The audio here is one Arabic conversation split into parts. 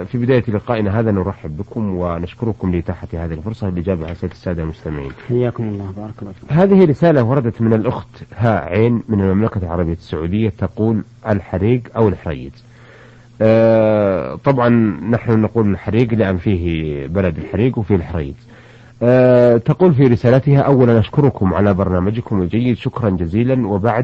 في بداية لقائنا هذا نرحب بكم ونشكركم لإتاحة هذه الفرصة للإجابة على أسئلة السادة المستمعين. حياكم الله، بارك الله فيكم. هذه رسالة وردت من الأخت هاء عين من المملكة العربية السعودية، تقول الحريق أو الحريق. طبعا نحن نقول الحريق لأن فيه بلد الحريق وفيه الحريق. تقول في رسالتها: أولا أشكركم على برنامجكم الجيد، شكرا جزيلا، وبعد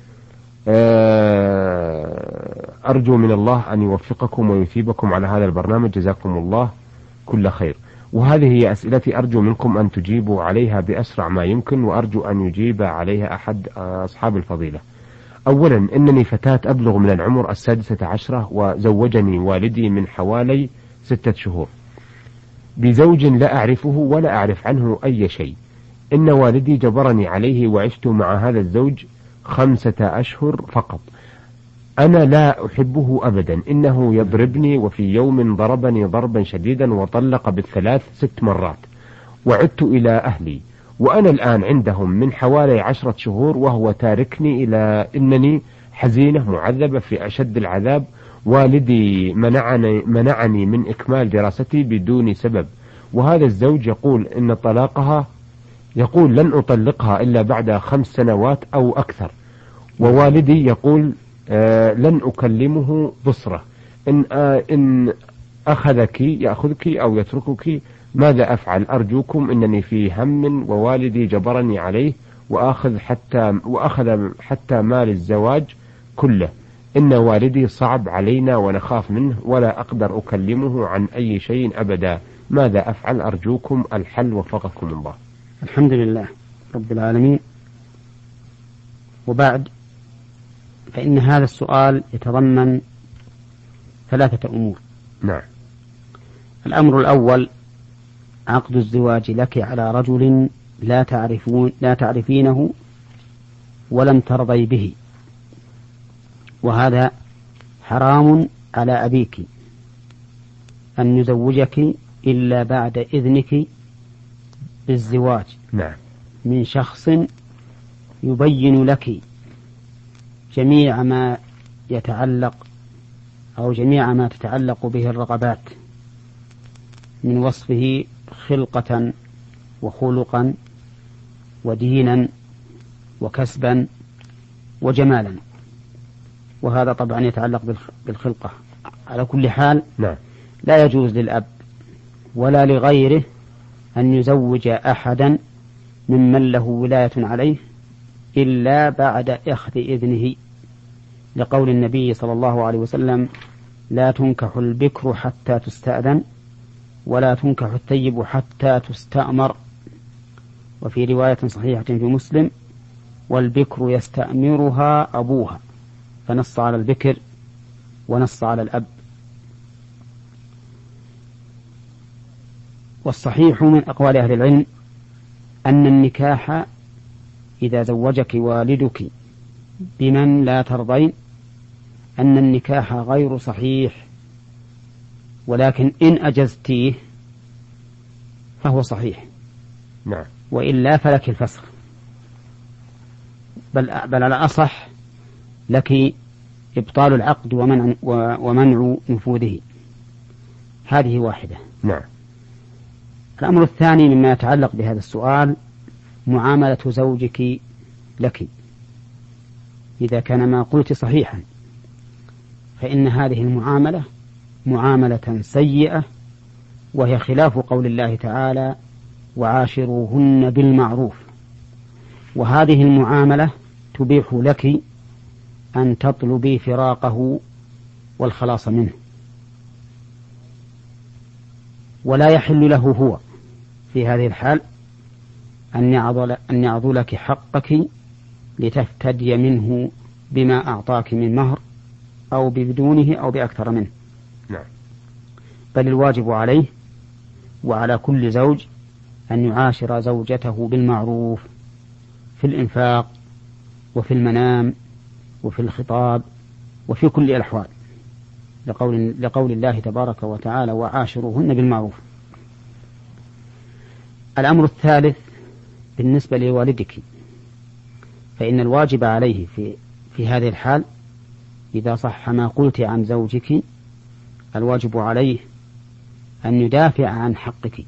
أرجو من الله أن يوفقكم ويثيبكم على هذا البرنامج، جزاكم الله كل خير. وهذه هي أسئلتي، أرجو منكم أن تجيبوا عليها بأسرع ما يمكن، وأرجو أن يجيب عليها أحد أصحاب الفضيلة. أولا، إنني فتاة أبلغ من العمر 16، وزوجني والدي من حوالي 6 شهور بزوج لا أعرفه ولا أعرف عنه أي شيء. إن والدي جبرني عليه، وعشت مع هذا الزوج 5 أشهر فقط. أنا لا أحبه أبدا، إنه يضربني، وفي يوم ضربني ضربا شديدا وطلق بالثلاث 6 مرات، وعدت إلى أهلي، وأنا الآن عندهم من حوالي 10 شهور، وهو تاركني إلى إنني حزينة معذبة في أشد العذاب. والدي منعني من إكمال دراستي بدون سبب، وهذا الزوج يقول إن طلاقها، يقول لن أطلقها إلا بعد 5 سنوات أو أكثر، ووالدي يقول لن أكلمه بصرة، إن أخذك يأخذك أو يتركك، ماذا أفعل؟ أرجوكم، إنني في هم، ووالدي جبرني عليه، وأخذ حتى مال الزواج كله. إن والدي صعب علينا ونخاف منه، ولا أقدر أكلمه عن أي شيء أبدا، ماذا أفعل؟ أرجوكم الحل، وفقكم الله. الحمد لله رب العالمين. وبعد، فإن هذا السؤال يتضمن 3 أمور. نعم. الأمر الأول: عقد الزواج لك على رجل لا تعرفينه ولم ترضي به، وهذا حرام على أبيك أن يزوجك إلا بعد إذنك بالزواج. نعم. من شخص يبين لك جميع ما يتعلق أو جميع ما تتعلق به الرغبات من وصفه خلقة وخلقا ودينا وكسبا وجمالا، وهذا طبعا يتعلق بالخلقة. على كل حال، نعم، لا يجوز للأب ولا لغيره أن يزوج أحدا ممن له ولاية عليه إلا بعد أخذ إذنه، لقول النبي صلى الله عليه وسلم: لا تنكح البكر حتى تستأذن، ولا تنكح الثيب حتى تستأمر. وفي رواية صحيحة في مسلم: والبكر يستأمرها أبوها، فنص على البكر ونص على الأب. والصحيح من أقوال أهل العلم أن النكاح إذا زوجك والدك بمن لا ترضين أن النكاح غير صحيح، ولكن إن أجزتيه فهو صحيح. نعم. وإلا فلك الفسخ، بل على أصح لك إبطال العقد ومنع نفوذه. هذه واحدة. نعم. الأمر الثاني مما يتعلق بهذا السؤال: معاملة زوجك لك. إذا كان ما قلت صحيحا، فإن هذه المعاملة معاملة سيئة، وهي خلاف قول الله تعالى: وعاشروهن بالمعروف. وهذه المعاملة تبيح لك أن تطلبي فراقه والخلاص منه، ولا يحل له هو في هذه الحال أن يعضلك حقك لتفتدي منه بما أعطاك من مهر، أو بدونه أو بأكثر منه. نعم. بل الواجب عليه وعلى كل زوج أن يعاشر زوجته بالمعروف في الإنفاق وفي المنام وفي الخطاب وفي كل الأحوال، لقول الله تبارك وتعالى: وعاشروهن بالمعروف. الأمر الثالث بالنسبة لوالدك، فإن الواجب عليه في هذه الحال، إذا صح ما قلت عن زوجك، الواجب عليه أن يدافع عن حقك،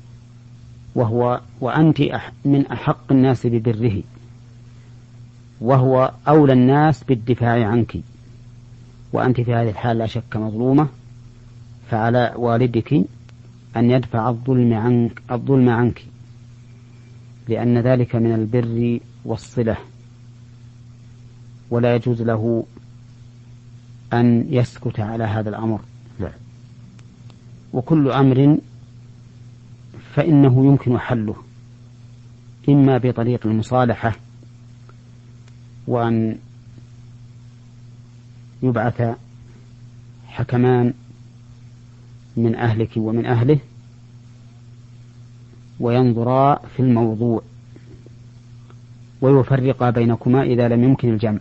وأنت من أحق الناس ببره، وهو أولى الناس بالدفاع عنك، وأنت في هذه الحال لا شك مظلومة، فعلى والدك أن يدفع الظلم عنك، لأن ذلك من البر والصلة، ولا يجوز له أن يسكت على هذا الأمر. وكل أمر فإنه يمكن حله إما بطريق المصالحة، وأن يبعث حكمان من أهلك ومن أهله وينظرا في الموضوع ويفرقا بينكما إذا لم يمكن الجمع،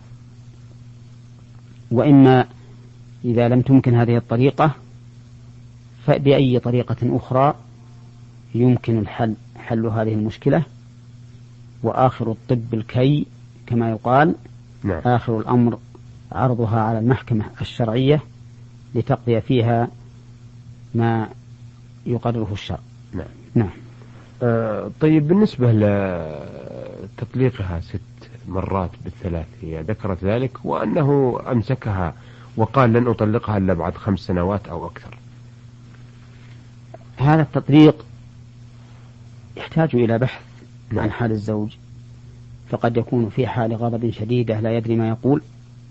وإما إذا لم تمكن هذه الطريقة فبأي طريقة أخرى يمكن حل هذه المشكلة. وآخر الطب الكي كما يقال. نعم. آخر الأمر عرضها على المحكمة الشرعية لتقضي فيها ما يقرره الشرع. نعم. نعم. طيب، بالنسبة لتطليقها 6 مرات بالثلاث، هي ذكرت ذلك وأنه أمسكها وقال لن أطلقها إلا بعد 5 سنوات أو أكثر. هذا التطليق يحتاج إلى بحث. نعم. عن حال الزوج، فقد يكون في حال غضب شديدة لا يدري ما يقول،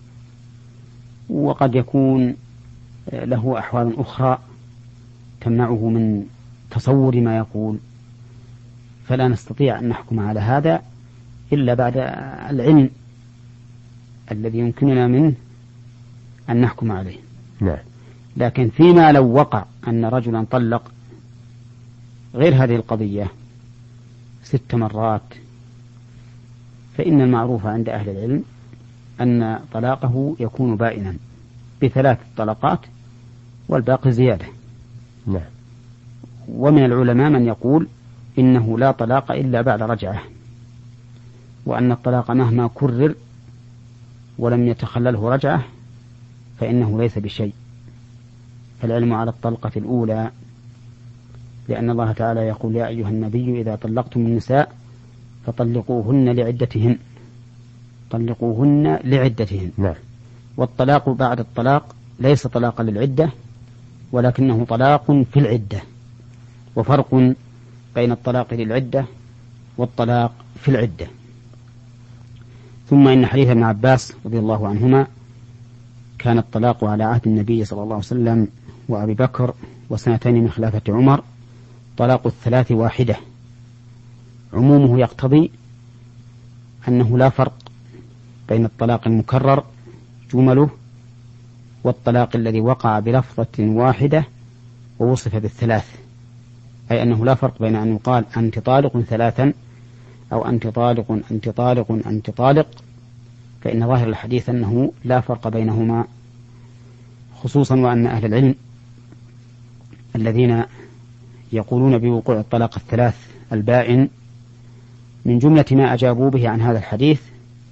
وقد يكون له أحوال أخرى تمنعه من تصور ما يقول، فلا نستطيع أن نحكم على هذا إلا بعد العلم الذي يمكننا منه أن نحكم عليه. نعم. لكن فيما لو وقع أن رجلا طلق غير هذه القضية 6 مرات، فإن المعروف عند أهل العلم أن طلاقه يكون بائنا ب3 طلقات والباقي زيادة. نعم. ومن العلماء من يقول إنه لا طلاق إلا بعد رجعة، وأن الطلاق مهما كرر ولم يتخلله رجعة فإنه ليس بشيء، فالعلم على الطلقة الأولى، لأن الله تعالى يقول يا أيها النبي إذا طلقتم النساء فطلقوهن لعدتهن، طلقوهن لعدتهن. نعم. والطلاق بعد الطلاق ليس طلاقا للعدة، ولكنه طلاق في العدة، وفرق بين الطلاق للعدة والطلاق في العدة. ثم إن حديث ابن عباس رضي الله عنهما كان الطلاق على عهد النبي صلى الله عليه وسلم وأبي بكر و2 من خلافة عمر طلاق 3 واحدة. عمومه يقتضي أنه لا فرق بين الطلاق المكرر جمله والطلاق الذي وقع بلفظة واحدة ووصف بال3، أي أنه لا فرق بين أن يقال أنت طالق 3 أو أنت طالق أنت طالق أنت طالق، فإن ظاهر الحديث أنه لا فرق بينهما، خصوصا وأن أهل العلم الذين يقولون بوقوع الطلاق 3 البائن من جملة ما أجابوا به عن هذا الحديث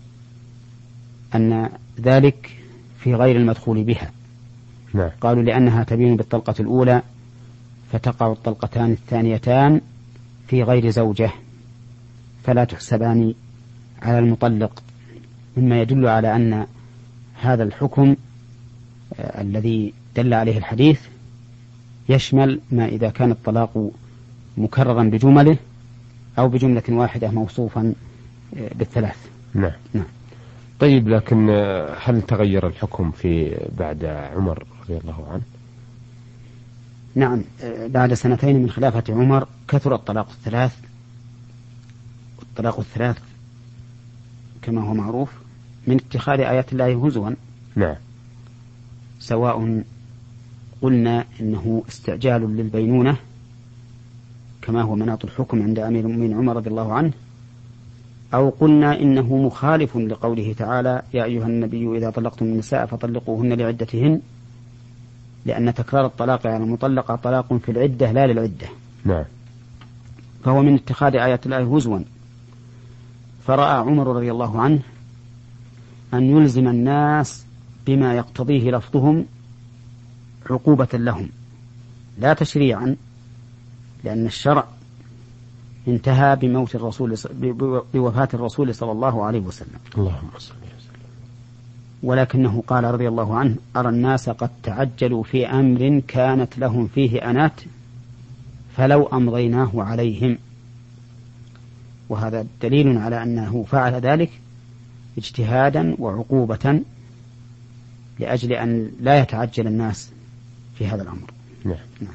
أن ذلك في غير المدخول بها. نعم. قالوا لأنها تبين بالطلقة الأولى فتقع الطلقتان الثانيتان في غير زوجة فلا تحسبان على المطلق، مما يدل على أن هذا الحكم الذي دل عليه الحديث يشمل ما إذا كان الطلاق مكررا بجمله أو بجملة واحدة موصوفا بال3. نعم. نعم. طيب، لكن هل تغير الحكم في بعد عمر رضي الله عنه؟ نعم. بعد 2 من خلافة عمر كثر الطلاق 3. الطلاق 3 كما هو معروف من اتخاذ آيات الله هزوا. نعم. سواء قلنا إنه استعجال للبينونة كما هو مناط الحكم عند أمير المؤمنين عمر رضي الله عنه، أو قلنا إنه مخالف لقوله تعالى يا أيها النبي إذا طلقتم النساء فطلقوهن لعدتهن، لأن تكرار الطلاق على المطلقة طلاق في العدة لا للعدة. نعم. فهو من اتخاذ آيات الله هزوا، فرأى عمر رضي الله عنه أن يلزم الناس بما يقتضيه لفظهم عقوبة لهم، لا تشريعا، لأن الشرع انتهى بموت الرسول بوفاة الرسول صلى الله عليه وسلم. اللهم صل وسلم. ولكنه قال رضي الله عنه: أرى الناس قد تعجلوا في أمر كانت لهم فيه أنات فلو أمضيناه عليهم. وهذا دليل على أنه فعل ذلك اجتهادا وعقوبة لأجل أن لا يتعجل الناس في هذا الأمر. نعم.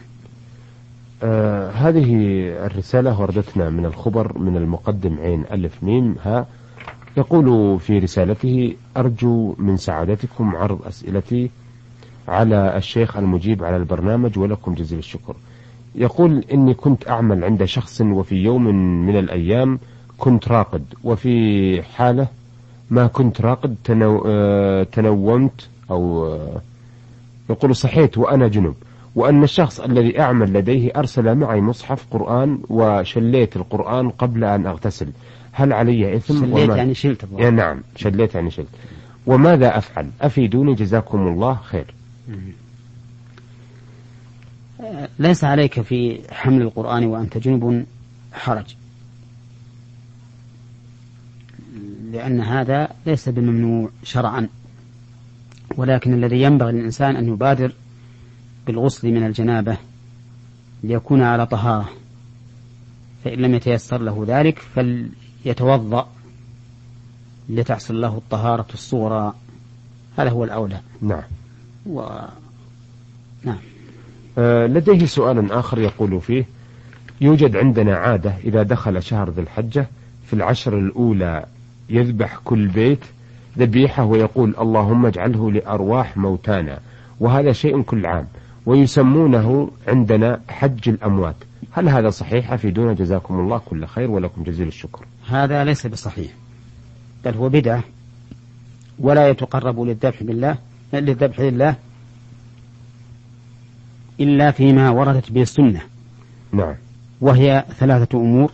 هذه الرسالة وردتنا من الخبر من المقدم عين ألف ميم ها، يقول في رسالته: أرجو من سعادتكم عرض أسئلتي على الشيخ المجيب على البرنامج ولكم جزيل الشكر. يقول: إني كنت أعمل عند شخص وفي يوم من الأيام كنت راقد، وفي حالة ما كنت راقد تنومت أو يقول صحيت وأنا جنب، وأن الشخص الذي أعمل لديه أرسل معي مصحف قرآن وشليت القرآن قبل أن أغتسل، هل علي إثم؟ شليت يعني شلت؟ نعم، شليت يعني شلت. وماذا أفعل؟ أفيدوني جزاكم الله خير. ليس عليك في حمل القرآن وأنت جنب حرج، لأن هذا ليس بممنوع شرعا، ولكن الذي ينبغي للإنسان أن يبادر بالغسل من الجنابة ليكون على طهارة، فإن لم يتيسر له ذلك فليتوضأ لتحصل له الطهارة الصغرى، هذا هو الأولى. نعم. نعم. لديه سؤال آخر يقول فيه: يوجد عندنا عادة إذا دخل شهر ذي الحجة في العشر الأولى يذبح كل بيت ذبيحة ويقول اللهم اجعله لأرواح موتانا، وهذا شيء كل عام، ويسمونه عندنا حج الأموات، هل هذا صحيح؟ أفيدونا جزاكم الله كل خير ولكم جزيل الشكر. هذا ليس بصحيح، بل هو بدعة، ولا يتقرب للذبح لله إلا فيما وردت به السنة. نعم. وهي 3 أمور: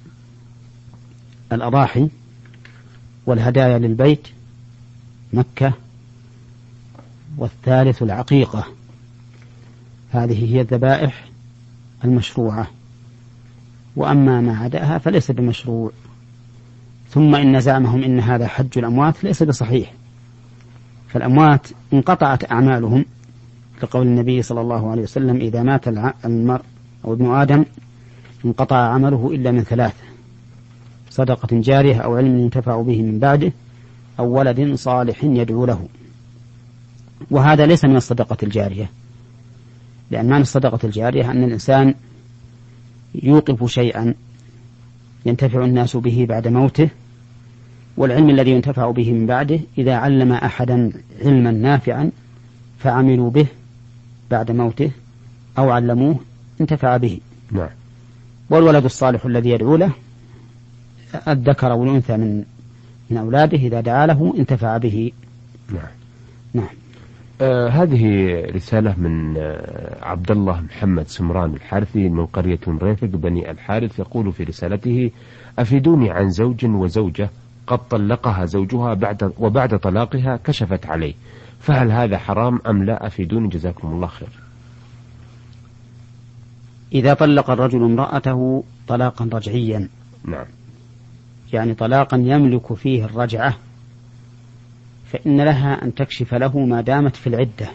الأضاحي، والهدايا للبيت مكة، والثالث العقيقة. هذه هي الذبائح المشروعة، وأما ما عداها فليس بمشروع. ثم إن زعمهم إن هذا حج الأموات ليس بصحيح، فالأموات انقطعت أعمالهم، لقول النبي صلى الله عليه وسلم: إذا مات المرء أو ابن آدم انقطع عمله إلا من 3: صدقة جارية، أو علم ينتفع به من بعده، أو ولد صالح يدعو له. وهذا ليس من الصدقة الجارية، لأن معنى الصدقة الجارية أن الإنسان يوقف شيئا ينتفع الناس به بعد موته، والعلم الذي ينتفع به من بعده إذا علم أحدا علما نافعا فعملوا به بعد موته أو علموه انتفع به. نعم. والولد الصالح الذي يدعو له، الذكر والأنثى من أولاده إذا دعا له انتفع به. نعم. نعم. هذه رسالة من عبد الله محمد سمران الحارثي من قرية مريفق بني الحارث، يقول في رسالته: أفيدوني عن زوج وزوجة قد طلقها زوجها وبعد طلاقها كشفت عليه، فهل هذا حرام أم لا؟ أفيدوني جزاكم الله خير. إذا طلق الرجل امرأته طلاقا رجعيا، نعم، يعني طلاقا يملك فيه الرجعة، فإن لها أن تكشف له ما دامت في العدة،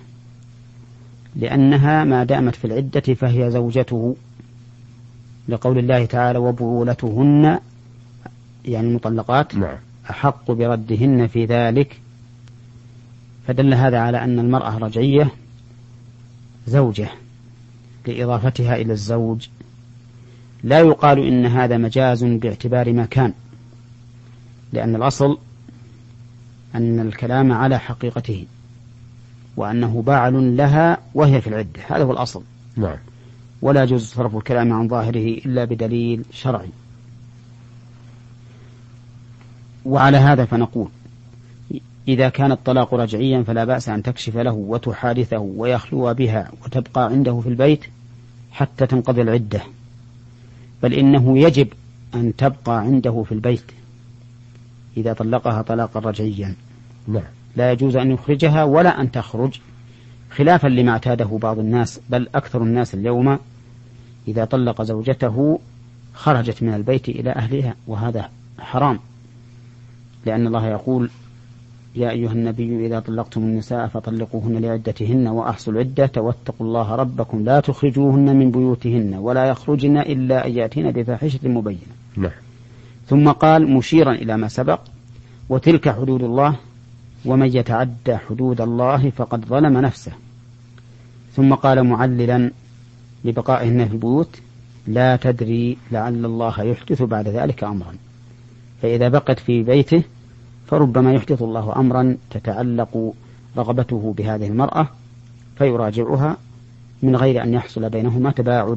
لأنها ما دامت في العدة فهي زوجته، لقول الله تعالى: وبعولتهن، يعني المطلقات، نعم، أحق بردهن في ذلك. فدل هذا على أن المرأة رجعية زوجة لإضافتها إلى الزوج. لا يقال إن هذا مجاز باعتبار ما كان، لأن الأصل أن الكلام على حقيقته، وأنه باعل لها وهي في العدة، هذا هو الأصل. نعم. ولا يجوز صرف الكلام عن ظاهره إلا بدليل شرعي. وعلى هذا فنقول: إذا كان الطلاق رجعيا فلا بأس أن تكشف له وتحادثه ويخلو بها وتبقى عنده في البيت حتى تنقضي العدة، بل إنه يجب أن تبقى عنده في البيت إذا طلقها طلاقا رجعيا. نعم. لا يجوز أن يخرجها ولا أن تخرج خلافا لما اعتاده بعض الناس، بل أكثر الناس اليوم إذا طلق زوجته خرجت من البيت إلى أهلها، وهذا حرام، لأن الله يقول: يا أيها النبي إذا طلقتم النساء فطلقوهن لعدتهن وأحصوا العدة واتقوا الله ربكم لا تخرجوهن من بيوتهن ولا يخرجن إلا أن يأتين بفاحشة مبينة. نعم. ثم قال مشيرا إلى ما سبق: وتلك حدود الله ومن يتعدى حدود الله فقد ظلم نفسه. ثم قال معللا لبقائهن في البيوت: لا تدري لعل الله يحدث بعد ذلك أمرا. فإذا بقت في بيته فربما يحدث الله أمرا تتعلق رغبته بهذه المرأة فيراجعها من غير أن يحصل بينهما تباعد.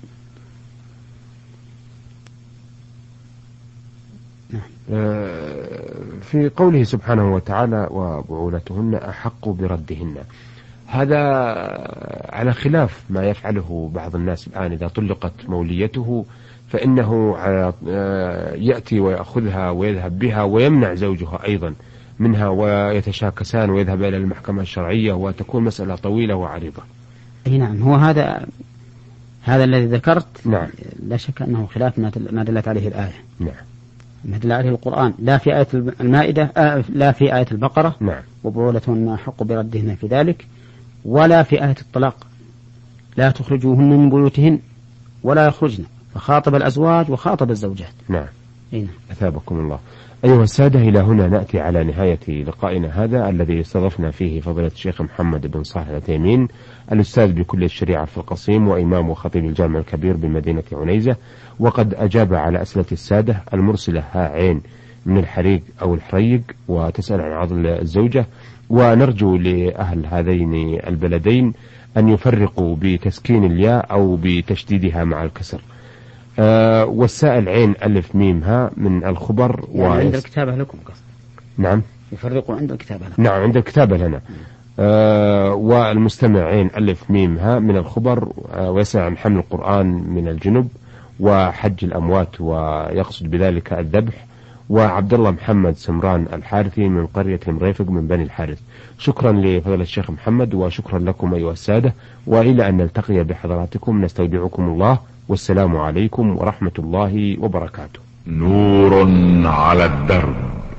في قوله سبحانه وتعالى: وبعولتهن أحق بردهن، هذا على خلاف ما يفعله بعض الناس الآن. إذا طلقت موليته فإنه يأتي ويأخذها ويذهب بها ويمنع زوجها أيضا منها، ويتشاكسان ويذهب إلى المحكمة الشرعية، وتكون مسألة طويلة وعريضة. أي نعم، هو هذا الذي ذكرت. نعم. لا شك أنه خلاف ما دلت عليه الآية. نعم. ما دل عليه القرآن، لا في آية المائدة لا في آية البقرة. نعم. وبعولتهن أحق بردهن في ذلك، ولا في آية الطلاق لا تخرجوهن من بيوتهن ولا يخرجن، فخاطب الأزواج وخاطب الزوجات. نعم. نعم. أثابكم الله. أيها السادة، إلى هنا نأتي على نهاية لقائنا هذا الذي استضفنا فيه فضيلة الشيخ محمد بن صالح العثيمين، الأستاذ بكلية الشريعة في القصيم وإمام وخطيب الجامع الكبير بمدينة عنيزة، وقد أجاب على أسئلة السادة المرسلة عين من الحريق أو الحريق وتسأل عن عضل الزوجة، ونرجو لأهل هذين البلدين أن يفرقوا بتسكين الياء أو بتشديدها مع الكسر. والسائل عين ألف ميم ها من الخبر يعني عند الكتابة لكم قصد. نعم. يفرقوا عند الكتابة لكم. نعم، عند الكتابة لنا. والمستمع عين ألف ميم ها من الخبر ويسأل عن حمل القرآن من الجنب وحج الأموات ويقصد بذلك الذبح. وعبد الله محمد سمران الحارثي من قرية المريفق من بني الحارث. شكرا لفضيلة الشيخ محمد، وشكرا لكم أيها السادة، وإلى أن نلتقي بحضراتكم نستودعكم الله، والسلام عليكم ورحمة الله وبركاته. نور على الدرب،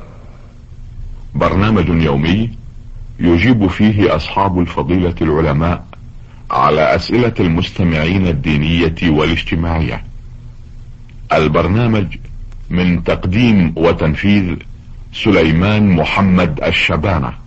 برنامج يومي يجيب فيه أصحاب الفضيلة العلماء على أسئلة المستمعين الدينية والاجتماعية. البرنامج من تقديم وتنفيذ سليمان محمد الشبانة.